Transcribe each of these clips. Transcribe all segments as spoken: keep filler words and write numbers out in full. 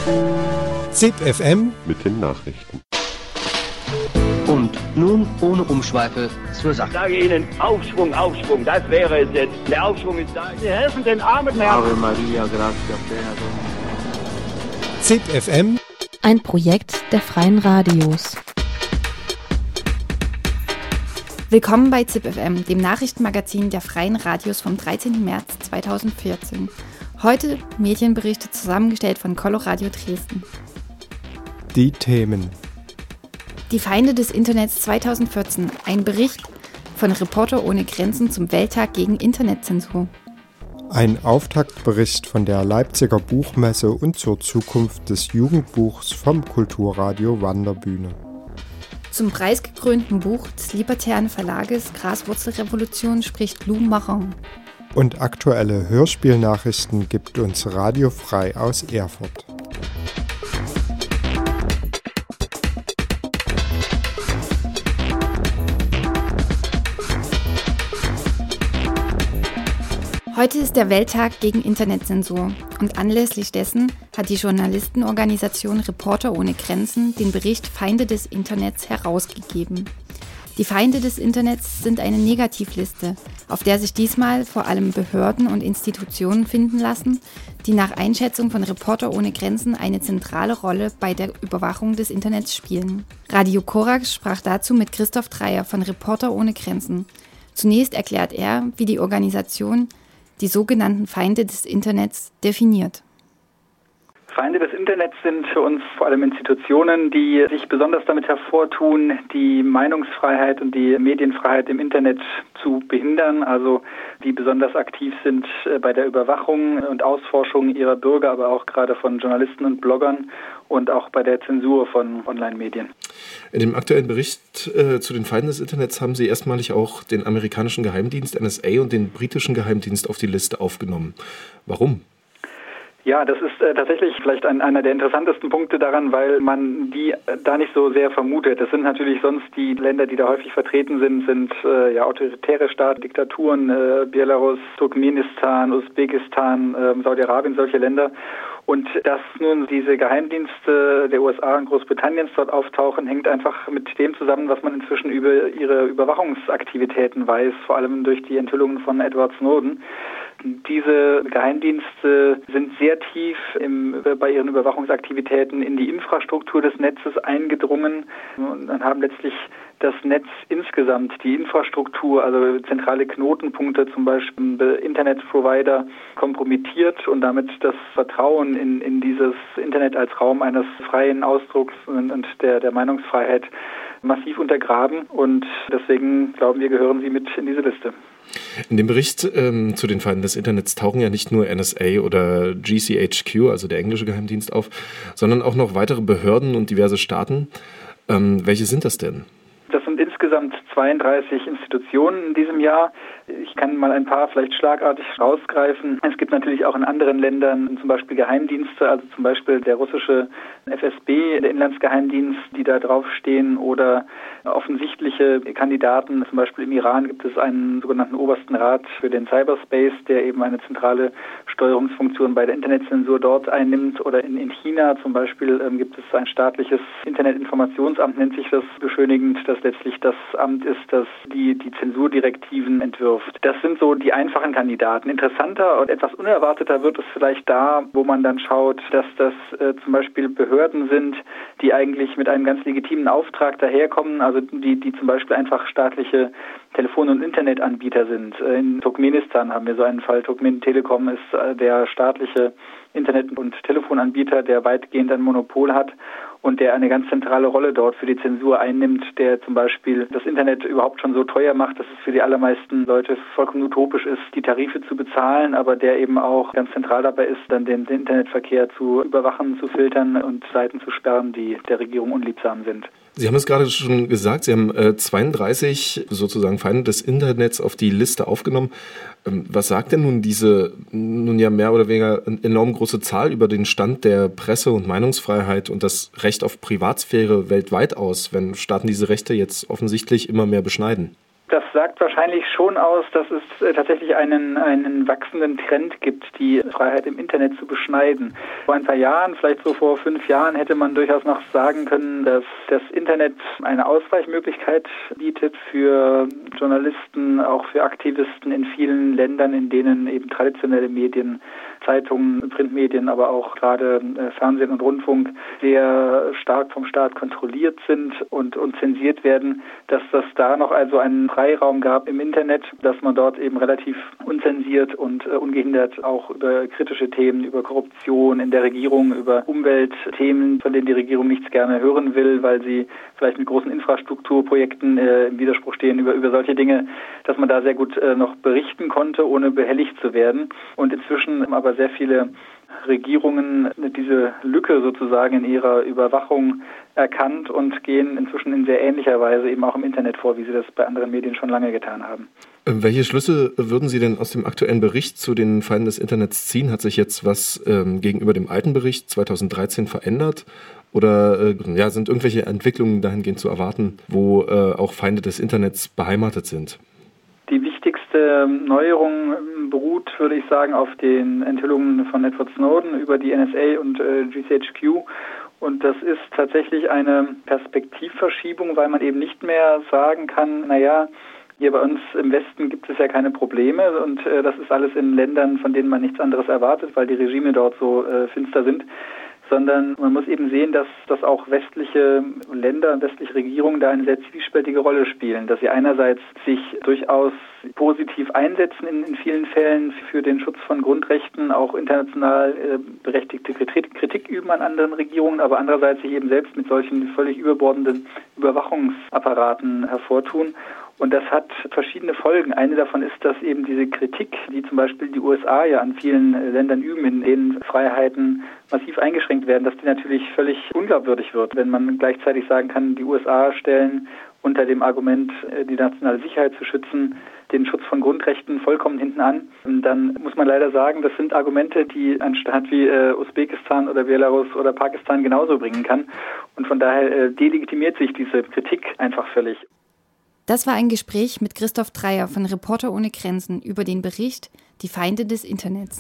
ZIP F M mit den Nachrichten. Und nun ohne Umschweife zur Sache. Ich sage Ihnen, Aufschwung, Aufschwung, das wäre es jetzt. Der Aufschwung ist da. Wir helfen den armen Menschen. Ave Maria, gratia plena. ZIP F M, ein Projekt der Freien Radios. Willkommen bei ZIP F M, dem Nachrichtenmagazin der Freien Radios vom dreizehnten März zweitausendvierzehn. Heute Medienberichte zusammengestellt von Coloradio Dresden. die Themen. Die Feinde des Internets zweitausendvierzehn, ein Bericht von Reporter ohne Grenzen zum Welttag gegen Internetzensur. Ein Auftaktbericht von der Leipziger Buchmesse und zur Zukunft des Jugendbuchs vom Kulturradio Wanderbühne. Zum preisgekrönten Buch des libertären Verlages Graswurzelrevolution spricht Lou Maron. Und aktuelle Hörspielnachrichten gibt uns Radio Frei aus Erfurt. Heute ist der Welttag gegen Internetzensur und anlässlich dessen hat die Journalistenorganisation Reporter ohne Grenzen den Bericht Feinde des Internets herausgegeben. Die Feinde des Internets sind eine Negativliste, auf der sich diesmal vor allem Behörden und Institutionen finden lassen, die nach Einschätzung von Reporter ohne Grenzen eine zentrale Rolle bei der Überwachung des Internets spielen. Radio Korax sprach dazu mit Christoph Dreier von Reporter ohne Grenzen. Zunächst erklärt er, wie die Organisation die sogenannten Feinde des Internets definiert. Feinde des Internets sind für uns vor allem Institutionen, die sich besonders damit hervortun, die Meinungsfreiheit und die Medienfreiheit im Internet zu behindern, also die besonders aktiv sind bei der Überwachung und Ausforschung ihrer Bürger, aber auch gerade von Journalisten und Bloggern und auch bei der Zensur von Online-Medien. In dem aktuellen Bericht äh, zu den Feinden des Internets haben Sie erstmalig auch den amerikanischen Geheimdienst N S A und den britischen Geheimdienst auf die Liste aufgenommen. Warum? Ja, das ist äh, tatsächlich vielleicht ein, einer der interessantesten Punkte daran, weil man die äh, da nicht so sehr vermutet. Das sind natürlich sonst die Länder, die da häufig vertreten sind, sind äh, ja autoritäre Staaten, Diktaturen, äh, Belarus, Turkmenistan, Usbekistan, äh, Saudi-Arabien, solche Länder. Und dass nun diese Geheimdienste der U S A und Großbritanniens dort auftauchen, hängt einfach mit dem zusammen, was man inzwischen über ihre Überwachungsaktivitäten weiß, vor allem durch die Enthüllungen von Edward Snowden. Diese Geheimdienste sind sehr tief im, bei ihren Überwachungsaktivitäten in die Infrastruktur des Netzes eingedrungen und haben letztlich das Netz insgesamt, die Infrastruktur, also zentrale Knotenpunkte, zum Beispiel Internetprovider, kompromittiert und damit das Vertrauen in, in dieses Internet als Raum eines freien Ausdrucks und, und der, der Meinungsfreiheit massiv untergraben. Und deswegen glauben wir, gehören sie mit in diese Liste. In dem Bericht ähm, zu den Feinden des Internets tauchen ja nicht nur N S A oder G C H Q, also der englische Geheimdienst, auf, sondern auch noch weitere Behörden und diverse Staaten. Ähm, welche sind das denn? Das sind insgesamt zweiunddreißig Institutionen in diesem Jahr. Ich kann mal ein paar vielleicht schlagartig rausgreifen. Es gibt natürlich auch in anderen Ländern zum Beispiel Geheimdienste, also zum Beispiel der russische F S B, der Inlandsgeheimdienst, die da draufstehen, oder offensichtliche Kandidaten. Zum Beispiel im Iran gibt es einen sogenannten Obersten Rat für den Cyberspace, der eben eine zentrale Steuerungsfunktion bei der Internetzensur dort einnimmt. Oder in, in China zum Beispiel ähm, gibt es ein staatliches Internetinformationsamt, nennt sich das beschönigend, das letztlich das Amt ist, das die, die Zensurdirektiven entwirft. Das sind so die einfachen Kandidaten. Interessanter und etwas unerwarteter wird es vielleicht da, wo man dann schaut, dass das äh, zum Beispiel Behörden sind, die eigentlich mit einem ganz legitimen Auftrag daherkommen, also die, die zum Beispiel einfach staatliche Telefon- und Internetanbieter sind. In Turkmenistan haben wir so einen Fall. Turkmen Telekom ist äh, der staatliche Internet- und Telefonanbieter, der weitgehend ein Monopol hat und der eine ganz zentrale Rolle dort für die Zensur einnimmt, der zum Beispiel das Internet überhaupt schon so teuer macht, dass es für die allermeisten Leute vollkommen utopisch ist, die Tarife zu bezahlen, aber der eben auch ganz zentral dabei ist, dann den, den Internetverkehr zu überwachen, zu filtern und Seiten zu sperren, die der Regierung unliebsam sind. Sie haben es gerade schon gesagt, Sie haben äh, zweiunddreißig sozusagen Feinde des Internets auf die Liste aufgenommen. Ähm, was sagt denn nun diese nun ja mehr oder weniger enorm große Zahl über den Stand der Presse- und Meinungsfreiheit und das Recht auf Privatsphäre weltweit aus, wenn Staaten diese Rechte jetzt offensichtlich immer mehr beschneiden? Das sagt wahrscheinlich schon aus, dass es äh, tatsächlich einen, einen wachsenden Trend gibt, die Freiheit im Internet zu beschneiden. Vor ein paar Jahren, vielleicht so vor fünf Jahren, hätte man durchaus noch sagen können, dass das Internet eine Ausweichmöglichkeit bietet für Journalisten, auch für Aktivisten in vielen Ländern, in denen eben traditionelle Medien, Zeitungen, Printmedien, aber auch gerade äh, Fernsehen und Rundfunk sehr stark vom Staat kontrolliert sind und, und zensiert werden, dass das da noch also einen Freiraum gab im Internet, dass man dort eben relativ unzensiert und äh, ungehindert auch über kritische Themen, über Korruption in der Regierung, über Umweltthemen, von denen die Regierung nichts gerne hören will, weil sie vielleicht mit großen Infrastrukturprojekten äh, im Widerspruch stehen, über, über solche Dinge, dass man da sehr gut äh, noch berichten konnte, ohne behelligt zu werden. Und inzwischen aber sehr viele Regierungen diese Lücke sozusagen in ihrer Überwachung erkannt und gehen inzwischen in sehr ähnlicher Weise eben auch im Internet vor, wie sie das bei anderen Medien schon lange getan haben. Welche Schlüsse würden Sie denn aus dem aktuellen Bericht zu den Feinden des Internets ziehen? Hat sich jetzt was ähm, gegenüber dem alten Bericht zweitausenddreizehn verändert? Oder äh, ja, sind irgendwelche Entwicklungen dahingehend zu erwarten, wo äh, auch Feinde des Internets beheimatet sind? Die wichtigste Neuerung beruht, würde ich sagen, auf den Enthüllungen von Edward Snowden über die N S A und äh, G C H Q. Und das ist tatsächlich eine Perspektivverschiebung, weil man eben nicht mehr sagen kann, naja, hier bei uns im Westen gibt es ja keine Probleme und äh, das ist alles in Ländern, von denen man nichts anderes erwartet, weil die Regime dort so äh, finster sind. Sondern man muss eben sehen, dass, dass auch westliche Länder und westliche Regierungen da eine sehr zwiespältige Rolle spielen, dass sie einerseits sich durchaus positiv einsetzen in, in vielen Fällen für den Schutz von Grundrechten, auch international äh, berechtigte Kritik, Kritik üben an anderen Regierungen, aber andererseits sich eben selbst mit solchen völlig überbordenden Überwachungsapparaten hervortun. Und das hat verschiedene Folgen. Eine davon ist, dass eben diese Kritik, die zum Beispiel die U S A ja an vielen Ländern üben, in denen Freiheiten massiv eingeschränkt werden, dass die natürlich völlig unglaubwürdig wird. Wenn man gleichzeitig sagen kann, die U S A stellen unter dem Argument, die nationale Sicherheit zu schützen, den Schutz von Grundrechten vollkommen hinten an, dann muss man leider sagen, das sind Argumente, die ein Staat wie äh, Usbekistan oder Belarus oder Pakistan genauso bringen kann. Und von daher äh, delegitimiert sich diese Kritik einfach völlig. Das war ein Gespräch mit Christoph Dreyer von Reporter ohne Grenzen über den Bericht Die Feinde des Internets.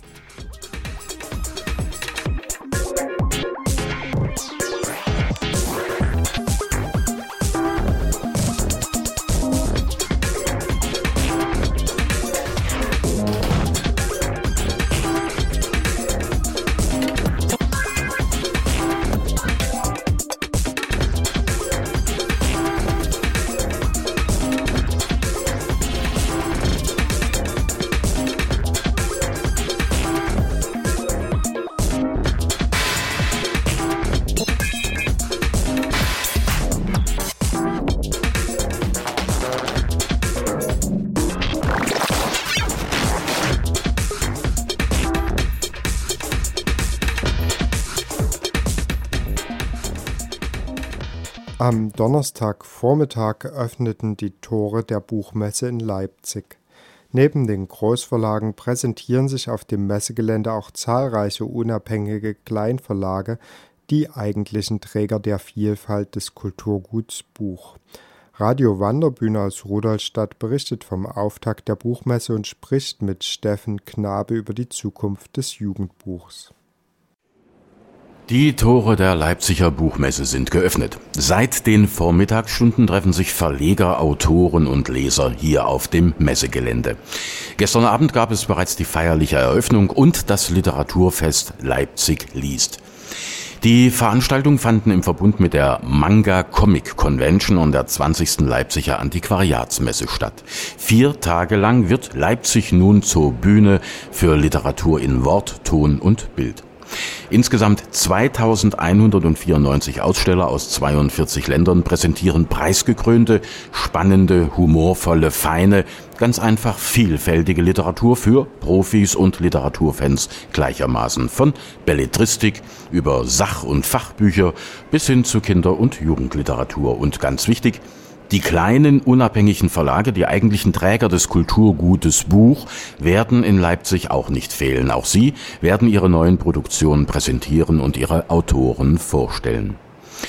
Am Donnerstagvormittag öffneten die Tore der Buchmesse in Leipzig. Neben den Großverlagen präsentieren sich auf dem Messegelände auch zahlreiche unabhängige Kleinverlage, die eigentlichen Träger der Vielfalt des Kulturguts Buch. Radio Wanderbühne aus Rudolstadt berichtet vom Auftakt der Buchmesse und spricht mit Steffen Knabe über die Zukunft des Jugendbuchs. Die Tore der Leipziger Buchmesse sind geöffnet. Seit den Vormittagsstunden treffen sich Verleger, Autoren und Leser hier auf dem Messegelände. Gestern Abend gab es bereits die feierliche Eröffnung und das Literaturfest Leipzig liest. Die Veranstaltungen fanden im Verbund mit der Manga Comic Convention und der zwanzigsten Leipziger Antiquariatsmesse statt. Vier Tage lang wird Leipzig nun zur Bühne für Literatur in Wort, Ton und Bild. Insgesamt zweitausendeinhundertvierundneunzig Aussteller aus zweiundvierzig Ländern präsentieren preisgekrönte, spannende, humorvolle, feine, ganz einfach vielfältige Literatur für Profis und Literaturfans gleichermaßen. Von Belletristik über Sach- und Fachbücher bis hin zu Kinder- und Jugendliteratur. Und ganz wichtig, die kleinen, unabhängigen Verlage, die eigentlichen Träger des Kulturgutes Buch, werden in Leipzig auch nicht fehlen. Auch sie werden ihre neuen Produktionen präsentieren und ihre Autoren vorstellen.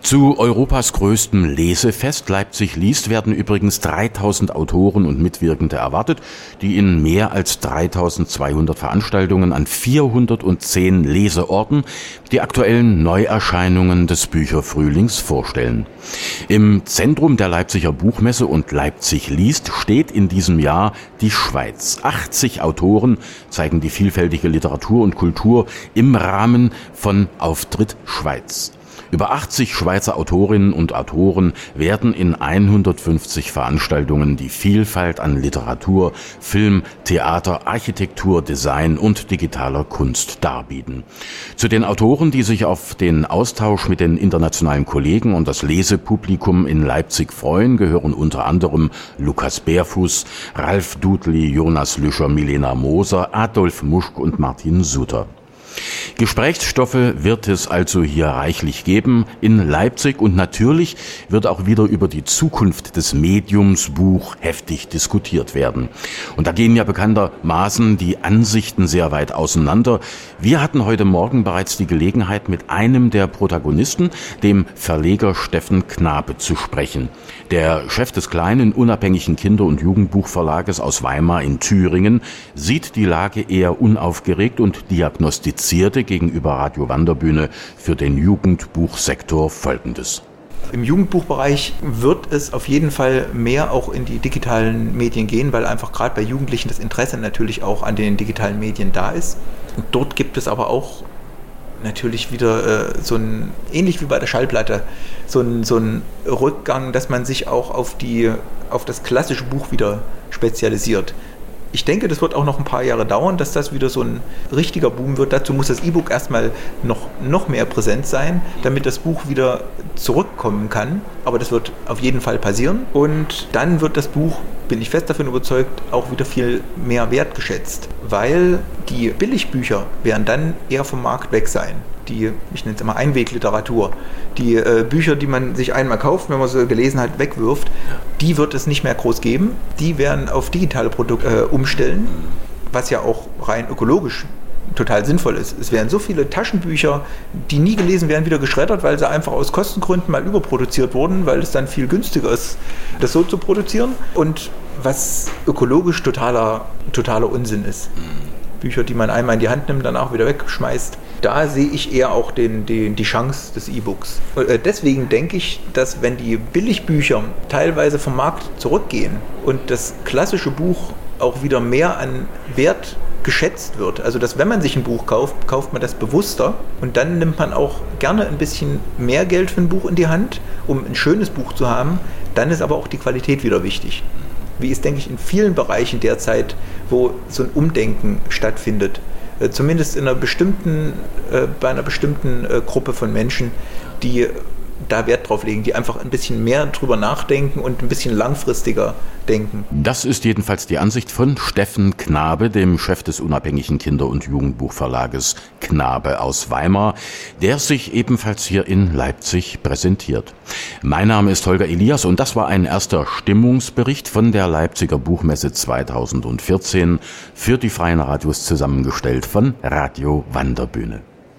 Zu Europas größtem Lesefest Leipzig liest werden übrigens dreitausend Autoren und Mitwirkende erwartet, die in mehr als dreitausendzweihundert Veranstaltungen an vierhundertzehn Leseorten die aktuellen Neuerscheinungen des Bücherfrühlings vorstellen. Im Zentrum der Leipziger Buchmesse und Leipzig liest steht in diesem Jahr die Schweiz. achtzig Autoren zeigen die vielfältige Literatur und Kultur im Rahmen von Auftritt Schweiz. Über achtzig Schweizer Autorinnen und Autoren werden in hundertfünfzig Veranstaltungen die Vielfalt an Literatur, Film, Theater, Architektur, Design und digitaler Kunst darbieten. Zu den Autoren, die sich auf den Austausch mit den internationalen Kollegen und das Lesepublikum in Leipzig freuen, gehören unter anderem Lukas Bärfuß, Ralf Dudli, Jonas Lüscher, Milena Moser, Adolf Muschk und Martin Suter. Gesprächsstoffe wird es also hier reichlich geben in Leipzig und natürlich wird auch wieder über die Zukunft des Mediums Buch heftig diskutiert werden. Und da gehen ja bekanntermaßen die Ansichten sehr weit auseinander. Wir hatten heute Morgen bereits die Gelegenheit, mit einem der Protagonisten, dem Verleger Steffen Knabe, zu sprechen. Der Chef des kleinen, unabhängigen Kinder- und Jugendbuchverlages aus Weimar in Thüringen sieht die Lage eher unaufgeregt und diagnostizierte gegenüber Radio Wanderbühne für den Jugendbuchsektor Folgendes. Im Jugendbuchbereich wird es auf jeden Fall mehr auch in die digitalen Medien gehen, weil einfach gerade bei Jugendlichen das Interesse natürlich auch an den digitalen Medien da ist. Und dort gibt es aber auch natürlich wieder äh, so ein, ähnlich wie bei der Schallplatte, so ein, so ein Rückgang, dass man sich auch auf, die, auf das klassische Buch wieder spezialisiert. Ich denke, das wird auch noch ein paar Jahre dauern, dass das wieder so ein richtiger Boom wird. Dazu muss das E-Book erstmal noch, noch mehr präsent sein, damit das Buch wieder zurückkommen kann. Aber das wird auf jeden Fall passieren. Und dann wird das Buch, bin ich fest davon überzeugt, auch wieder viel mehr wertgeschätzt. Weil die Billigbücher werden dann eher vom Markt weg sein. Die, ich nenne es immer Einwegliteratur, die äh, Bücher, die man sich einmal kauft, wenn man sie gelesen hat, wegwirft, die wird es nicht mehr groß geben. Die werden auf digitale Produkte äh, umstellen, was ja auch rein ökologisch total sinnvoll ist. Es werden so viele Taschenbücher, die nie gelesen werden, wieder geschreddert, weil sie einfach aus Kostengründen mal überproduziert wurden, weil es dann viel günstiger ist, das so zu produzieren. Und was ökologisch totaler, totaler Unsinn ist. Bücher, die man einmal in die Hand nimmt, dann auch wieder wegschmeißt. Da sehe ich eher auch den, den, die Chance des E-Books. Deswegen denke ich, dass wenn die Billigbücher teilweise vom Markt zurückgehen und das klassische Buch auch wieder mehr an Wert geschätzt wird, also dass wenn man sich ein Buch kauft, kauft man das bewusster und dann nimmt man auch gerne ein bisschen mehr Geld für ein Buch in die Hand, um ein schönes Buch zu haben, dann ist aber auch die Qualität wieder wichtig. Wie es, denke ich, in vielen Bereichen derzeit, wo so ein Umdenken stattfindet. Äh, zumindest in einer bestimmten, äh, bei einer bestimmten äh, Gruppe von Menschen, die da Wert drauf legen, die einfach ein bisschen mehr drüber nachdenken und ein bisschen langfristiger denken. Das ist jedenfalls die Ansicht von Steffen Knabe, dem Chef des unabhängigen Kinder- und Jugendbuchverlages Knabe aus Weimar, der sich ebenfalls hier in Leipzig präsentiert. Mein Name ist Holger Elias und das war ein erster Stimmungsbericht von der Leipziger Buchmesse zweitausendvierzehn für die Freien Radios zusammengestellt von Radio Wanderbühne.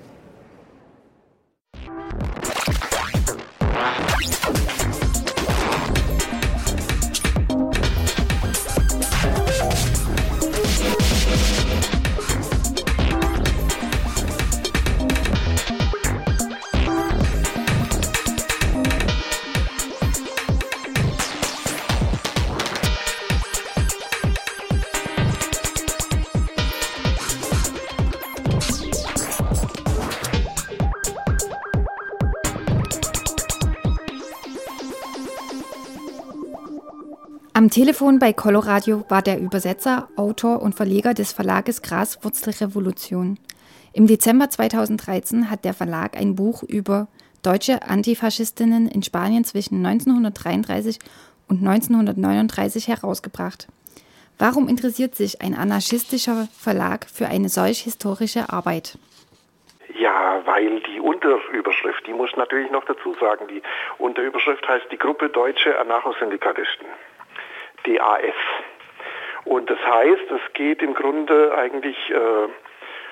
Am Telefon bei Coloradio war der Übersetzer, Autor und Verleger des Verlages Graswurzelrevolution. Im Dezember zweitausenddreizehn hat der Verlag ein Buch über deutsche Antifaschistinnen in Spanien zwischen neunzehnhundertdreiunddreißig und neunzehnhundertneununddreißig herausgebracht. Warum interessiert sich ein anarchistischer Verlag für eine solch historische Arbeit? Ja, weil die Unterüberschrift, die muss ich natürlich noch dazu sagen, die Unterüberschrift heißt die Gruppe Deutsche Anarchosyndikalisten, D A S. Und das heißt, es geht im Grunde eigentlich äh, um das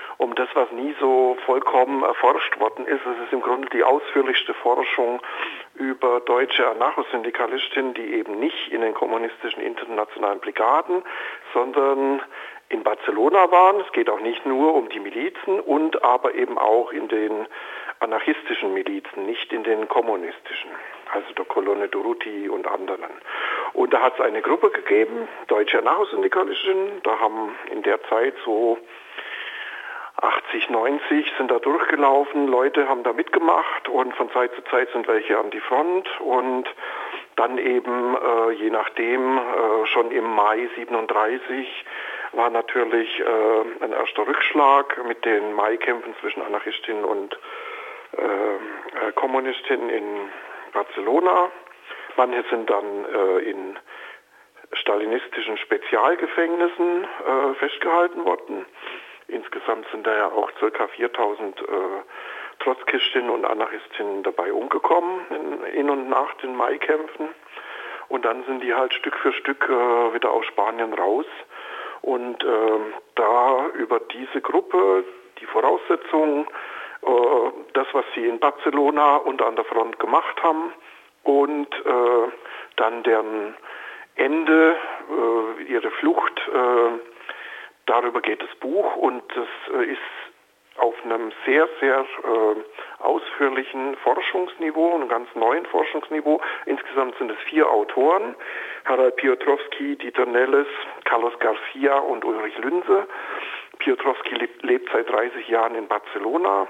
das, was nie so vollkommen erforscht worden ist. Es ist im Grunde die ausführlichste Forschung über deutsche Anarchosyndikalistinnen, die eben nicht in den kommunistischen internationalen Brigaden, sondern in Barcelona waren. Es geht auch nicht nur um die Milizen und aber eben auch in den anarchistischen Milizen, nicht in den kommunistischen, also der Kolonne Durruti und anderen. Und da hat es eine Gruppe gegeben, deutsche Anarchosyndikalistinnen, da haben in der Zeit so achtzig, neunzig sind da durchgelaufen, Leute haben da mitgemacht und von Zeit zu Zeit sind welche an die Front und dann eben, äh, je nachdem, äh, schon im Mai siebenunddreißig war natürlich äh, ein erster Rückschlag mit den Maikämpfen zwischen Anarchistinnen und äh, Kommunistinnen in Barcelona. Manche sind dann äh, in stalinistischen Spezialgefängnissen äh, festgehalten worden. Insgesamt sind da ja auch ca. viertausend äh, Trotzkistinnen und Anarchistinnen dabei umgekommen in, in und nach den Maikämpfen. Und dann sind die halt Stück für Stück äh, wieder aus Spanien raus. Und äh, da über diese Gruppe, die Voraussetzungen, äh, das, was sie in Barcelona und an der Front gemacht haben und äh, dann deren Ende, äh, ihre Flucht, äh, darüber geht das Buch und das äh, ist auf einem sehr, sehr äh, ausführlichen Forschungsniveau, einem ganz neuen Forschungsniveau. Insgesamt sind es vier Autoren, Harald Piotrowski, Dieter Nelles, Carlos Garcia und Ulrich Lünse. Piotrowski lebt, lebt seit dreißig Jahren in Barcelona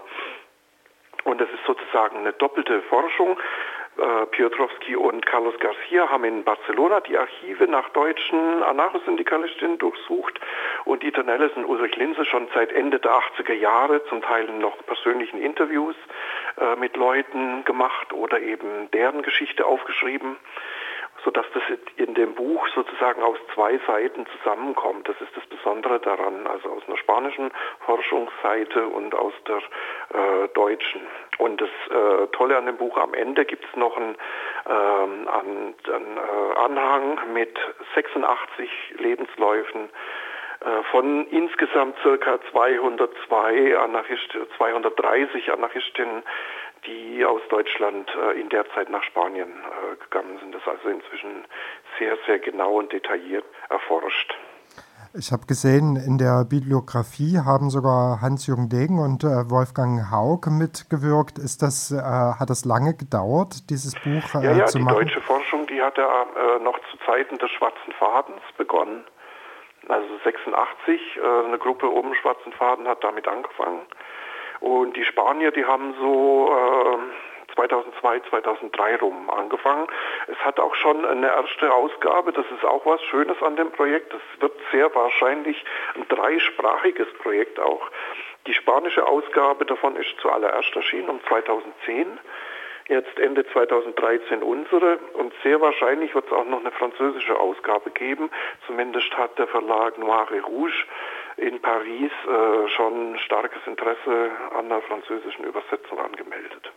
und das ist sozusagen eine doppelte Forschung. Äh, Piotrowski und Carlos Garcia haben in Barcelona die Archive nach deutschen Anarchosyndikalistinnen durchsucht und Dieter Nelles und Ulrich Linse schon seit Ende der achtziger Jahre zum Teil noch persönlichen Interviews äh, mit Leuten gemacht oder eben deren Geschichte aufgeschrieben, sodass das in dem Buch sozusagen aus zwei Seiten zusammenkommt. Das ist das Besondere daran, also aus einer spanischen Forschungsseite und aus der äh, deutschen. Und das äh, Tolle an dem Buch, am Ende gibt es noch einen, ähm, einen, einen äh, Anhang mit sechsundachtzig Lebensläufen äh, von insgesamt ca. zweihundertzwei Anarchist, zweihundertdreißig Anarchistinnen, die aus Deutschland äh, in der Zeit nach Spanien äh, gegangen sind. Das ist also inzwischen sehr, sehr genau und detailliert erforscht. Ich habe gesehen, in der Bibliografie haben sogar Hans-Jürgen Degen und äh, Wolfgang Haug mitgewirkt. Ist das, äh, hat das lange gedauert, dieses Buch äh, ja, ja, zu machen? machen? Ja, die deutsche Forschung, die hat ja äh, noch zu Zeiten des Schwarzen Fadens begonnen. Also sechsundachtzig, äh, eine Gruppe um den Schwarzen Faden hat damit angefangen. Und die Spanier, die haben so äh, zweitausendzwei, zweitausenddrei rum angefangen. Es hat auch schon eine erste Ausgabe, das ist auch was Schönes an dem Projekt. Es wird sehr wahrscheinlich ein dreisprachiges Projekt auch. Die spanische Ausgabe davon ist zuallererst erschienen um zweitausendzehn. Jetzt Ende zweitausenddreizehn unsere und sehr wahrscheinlich wird es auch noch eine französische Ausgabe geben. Zumindest hat der Verlag Noir et Rouge in Paris äh, schon starkes Interesse an der französischen Übersetzung angemeldet.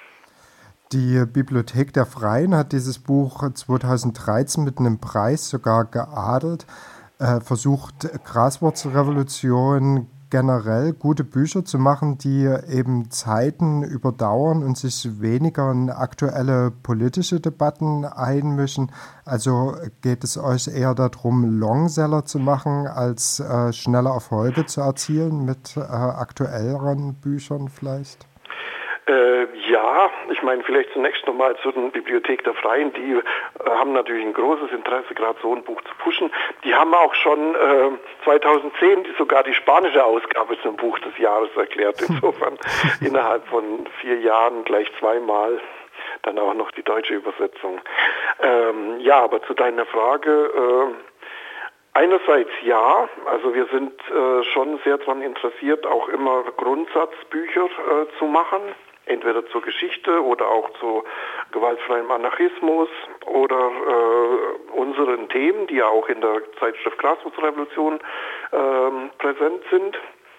Die Bibliothek der Freien hat dieses Buch zweitausenddreizehn mit einem Preis sogar geadelt, äh, versucht Graswurzelrevolution generell gute Bücher zu machen, die eben Zeiten überdauern und sich weniger in aktuelle politische Debatten einmischen. Also geht es euch eher darum, Longseller zu machen, als äh, schnelle Erfolge zu erzielen mit äh, aktuelleren Büchern vielleicht? Äh, ja, ich meine vielleicht zunächst nochmal zu der Bibliothek der Freien, die äh, haben natürlich ein großes Interesse, gerade so ein Buch zu pushen. Die haben auch schon äh, zweitausendzehn die, sogar die spanische Ausgabe zum Buch des Jahres erklärt. Insofern innerhalb von vier Jahren gleich zweimal dann auch noch die deutsche Übersetzung. Ähm, ja, aber zu deiner Frage, äh, einerseits ja, also wir sind äh, schon sehr daran interessiert, auch immer Grundsatzbücher äh, zu machen. Entweder zur Geschichte oder auch zu gewaltfreiem Anarchismus oder äh, unseren Themen, die ja auch in der Zeitschrift Graswurzelrevolution äh, präsent sind.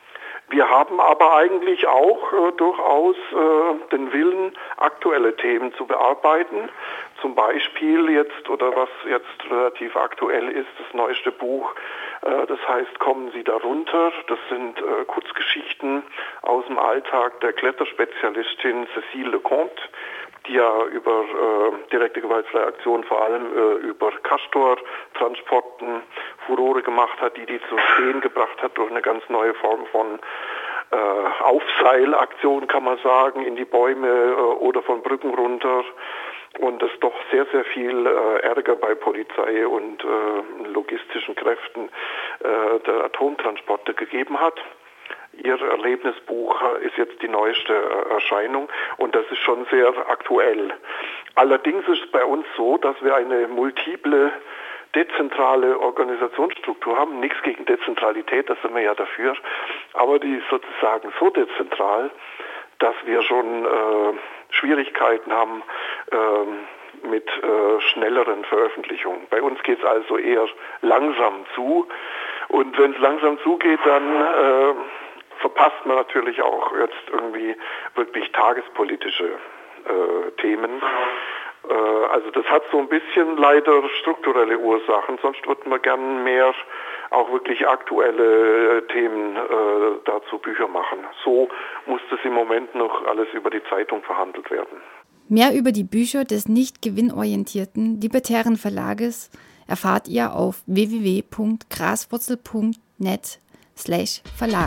Wir haben aber eigentlich auch äh, durchaus äh, den Willen, aktuelle Themen zu bearbeiten. Zum Beispiel jetzt, oder was jetzt relativ aktuell ist, das neueste Buch, äh, das heißt Kommen Sie darunter. Das sind äh, Kurzgeschichten aus dem Alltag der Kletterspezialistin Cécile Leconte, die ja über äh, direkte gewaltfreie Aktion vor allem äh, über Castor-Transporten Furore gemacht hat, die die zum Stehen gebracht hat durch eine ganz neue Form von äh, Aufseilaktion, kann man sagen, in die Bäume äh, oder von Brücken runter. Und es doch sehr, sehr viel äh, Ärger bei Polizei und äh, logistischen Kräften äh, der Atomtransporte gegeben hat. Ihr Erlebnisbuch ist jetzt die neueste Erscheinung und das ist schon sehr aktuell. Allerdings ist es bei uns so, dass wir eine multiple, dezentrale Organisationsstruktur haben. Nichts gegen Dezentralität, das sind wir ja dafür. Aber die ist sozusagen so dezentral, dass wir schon äh, Schwierigkeiten haben äh, mit äh, schnelleren Veröffentlichungen. Bei uns geht es also eher langsam zu. Und wenn es langsam zugeht, dann äh, verpasst man natürlich auch jetzt irgendwie wirklich tagespolitische äh, Themen. Äh, also das hat so ein bisschen leider strukturelle Ursachen, sonst würden wir gern mehr auch wirklich aktuelle äh, Themen äh, dazu Bücher machen. So muss das im Moment noch alles über die Zeitung verhandelt werden. Mehr über die Bücher des nicht gewinnorientierten libertären Verlages erfahrt ihr auf w w w punkt graswurzel punkt net slash Verlag.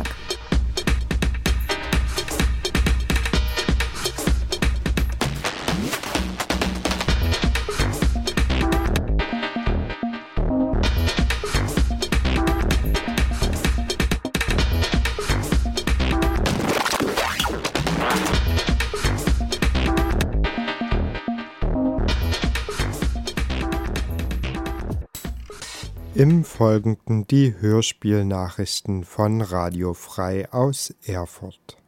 Im Folgenden die Hörspielnachrichten von Radio Frei aus Erfurt.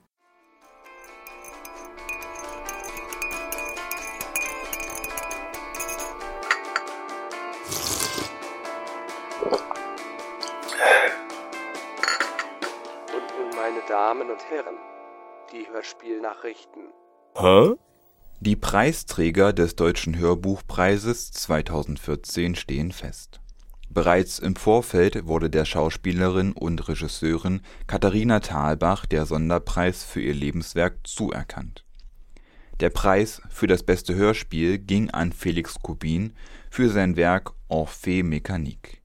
Und nun, meine Damen und Herren, die Hörspielnachrichten. Hä? Die Preisträger des Deutschen Hörbuchpreises zweitausendvierzehn stehen fest. Bereits im Vorfeld wurde der Schauspielerin und Regisseurin Katharina Thalbach der Sonderpreis für ihr Lebenswerk zuerkannt. Der Preis für das beste Hörspiel ging an Felix Kubin für sein Werk Orphée Mécanique.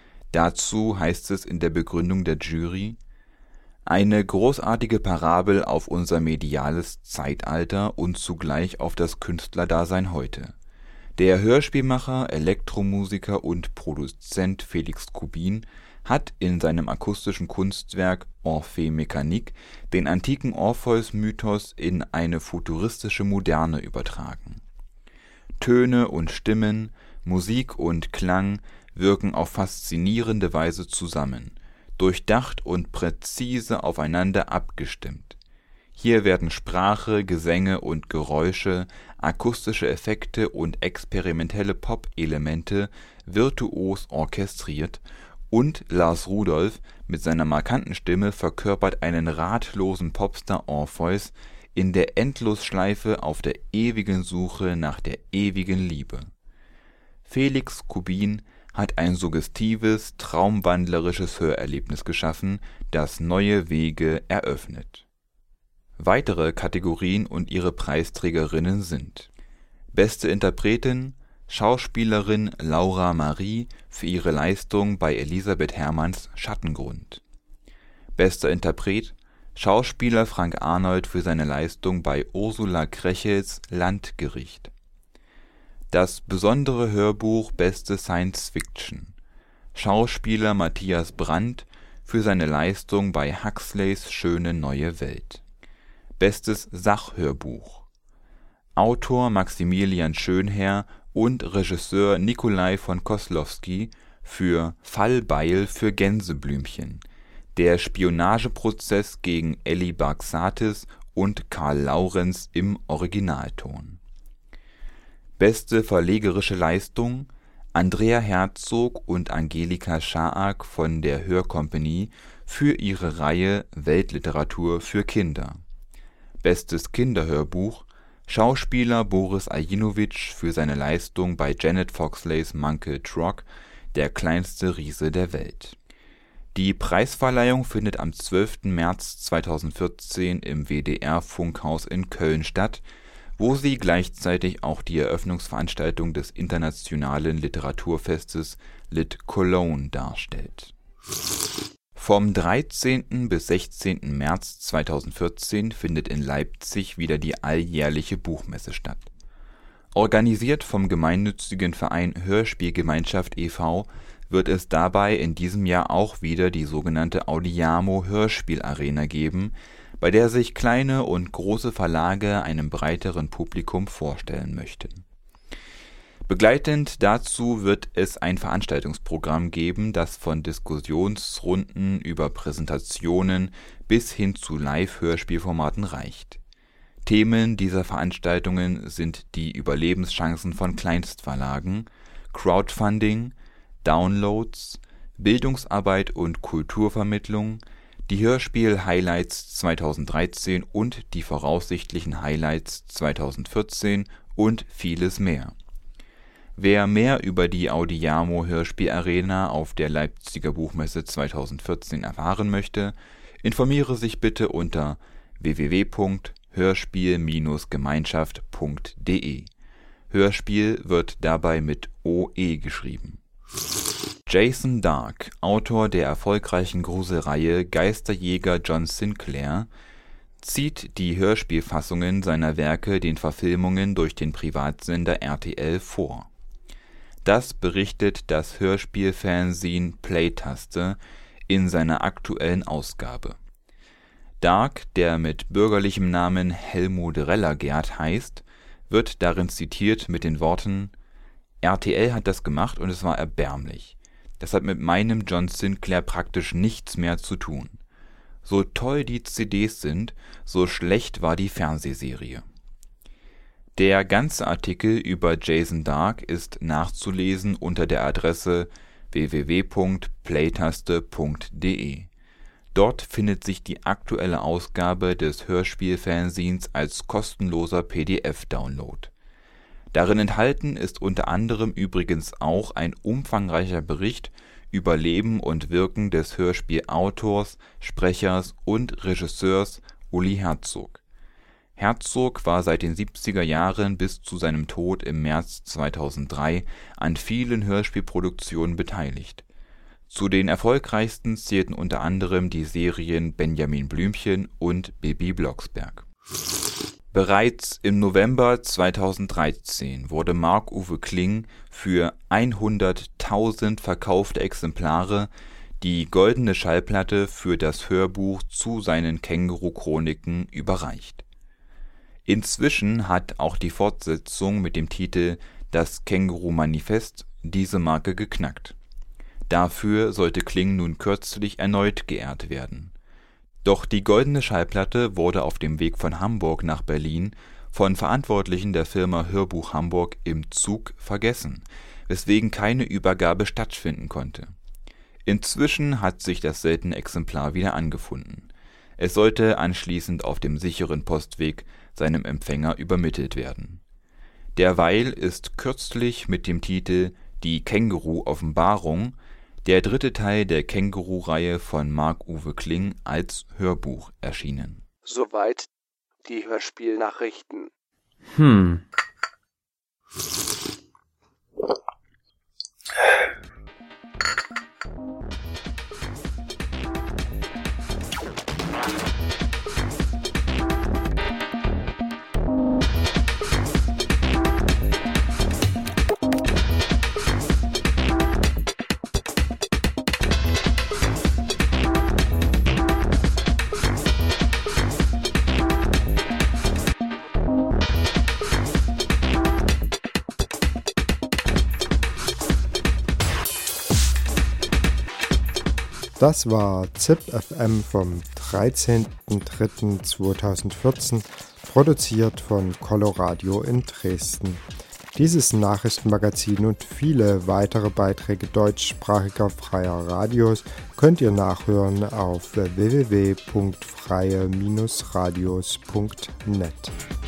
Dazu heißt es in der Begründung der Jury: Eine großartige Parabel auf unser mediales Zeitalter und zugleich auf das Künstlerdasein heute. Der Hörspielmacher, Elektromusiker und Produzent Felix Kubin hat in seinem akustischen Kunstwerk Orphée Mécanique den antiken Orpheus-Mythos in eine futuristische Moderne übertragen. Töne und Stimmen, Musik und Klang wirken auf faszinierende Weise zusammen, durchdacht und präzise aufeinander abgestimmt. Hier werden Sprache, Gesänge und Geräusche, akustische Effekte und experimentelle Pop-Elemente virtuos orchestriert und Lars Rudolph mit seiner markanten Stimme verkörpert einen ratlosen Popstar Orpheus in der Endlosschleife auf der ewigen Suche nach der ewigen Liebe. Felix Kubin hat ein suggestives, traumwandlerisches Hörerlebnis geschaffen, das neue Wege eröffnet. Weitere Kategorien und ihre Preisträgerinnen sind: Beste Interpretin Schauspielerin Laura Marie für ihre Leistung bei Elisabeth Herrmanns Schattengrund. Bester Interpret Schauspieler Frank Arnold für seine Leistung bei Ursula Krechels Landgericht. Das besondere Hörbuch Beste Science Fiction Schauspieler Matthias Brandt für seine Leistung bei Huxleys Schöne neue Welt. Bestes Sachhörbuch Autor Maximilian Schönherr und Regisseur Nikolai von Koslowski für Fallbeil für Gänseblümchen, der Spionageprozess gegen Elli Barxatis und Karl Laurenz im Originalton. Beste verlegerische Leistung Andrea Herzog und Angelika Schaak von der Hörkompanie für ihre Reihe Weltliteratur für Kinder. Bestes Kinderhörbuch Schauspieler Boris Aljinovic für seine Leistung bei Janet Foxleys Monkey Trog, der kleinste Riese der Welt. Die Preisverleihung findet am zwölften März zweitausendvierzehn im W D R-Funkhaus in Köln statt, wo sie gleichzeitig auch die Eröffnungsveranstaltung des internationalen Literaturfestes Lit Cologne darstellt. Vom dreizehnten bis sechzehnten März zweitausendvierzehn findet in Leipzig wieder die alljährliche Buchmesse statt. Organisiert vom gemeinnützigen Verein Hörspielgemeinschaft e V wird es dabei in diesem Jahr auch wieder die sogenannte Audiamo Hörspielarena geben, bei der sich kleine und große Verlage einem breiteren Publikum vorstellen möchten. Begleitend dazu wird es ein Veranstaltungsprogramm geben, das von Diskussionsrunden über Präsentationen bis hin zu Live-Hörspielformaten reicht. Themen dieser Veranstaltungen sind die Überlebenschancen von Kleinstverlagen, Crowdfunding, Downloads, Bildungsarbeit und Kulturvermittlung, die Hörspiel-Highlights zweitausenddreizehn und die voraussichtlichen Highlights zweitausendvierzehn und vieles mehr. Wer mehr über die Audiamo Hörspielarena auf der Leipziger Buchmesse zweitausendvierzehn erfahren möchte, informiere sich bitte unter w w w punkt hörspiel Bindestrich gemeinschaft punkt d e. Hörspiel wird dabei mit O E geschrieben. Jason Dark, Autor der erfolgreichen Gruselreihe Geisterjäger John Sinclair, zieht die Hörspielfassungen seiner Werke den Verfilmungen durch den Privatsender R T L vor. Das berichtet das Hörspielfanzine Playtaste in seiner aktuellen Ausgabe. Dark, der mit bürgerlichem Namen Helmut Rellergert heißt, wird darin zitiert mit den Worten: R T L hat das gemacht und es war erbärmlich. Das hat mit meinem John Sinclair praktisch nichts mehr zu tun. So toll die C Ds sind, so schlecht war die Fernsehserie. Der ganze Artikel über Jason Dark ist nachzulesen unter der Adresse w w w punkt playtaste punkt d e. Dort findet sich die aktuelle Ausgabe des Hörspielfanzines als kostenloser P D F-Download. Darin enthalten ist unter anderem übrigens auch ein umfangreicher Bericht über Leben und Wirken des Hörspielautors, Sprechers und Regisseurs Uli Herzog. Herzog war seit den siebziger Jahren bis zu seinem Tod im März zweitausenddrei an vielen Hörspielproduktionen beteiligt. Zu den erfolgreichsten zählten unter anderem die Serien Benjamin Blümchen und Bibi Blocksberg. Bereits im November zweitausenddreizehn wurde Marc-Uwe Kling für hunderttausend verkaufte Exemplare die goldene Schallplatte für das Hörbuch zu seinen Känguru-Chroniken überreicht. Inzwischen hat auch die Fortsetzung mit dem Titel Das Känguru-Manifest diese Marke geknackt. Dafür sollte Kling nun kürzlich erneut geehrt werden. Doch die goldene Schallplatte wurde auf dem Weg von Hamburg nach Berlin von Verantwortlichen der Firma Hörbuch Hamburg im Zug vergessen, weswegen keine Übergabe stattfinden konnte. Inzwischen hat sich das seltene Exemplar wieder angefunden. Es sollte anschließend auf dem sicheren Postweg seinem Empfänger übermittelt werden. Derweil ist kürzlich mit dem Titel Die Känguru-Offenbarung der dritte Teil der Känguru-Reihe von Marc-Uwe Kling als Hörbuch erschienen. Soweit die Hörspielnachrichten. Hm. Das war Z I P F M vom dreizehnten dritten zweitausendvierzehn, produziert von Coloradio in Dresden. Dieses Nachrichtenmagazin und viele weitere Beiträge deutschsprachiger freier Radios könnt ihr nachhören auf w w w punkt freie Bindestrich radios punkt net.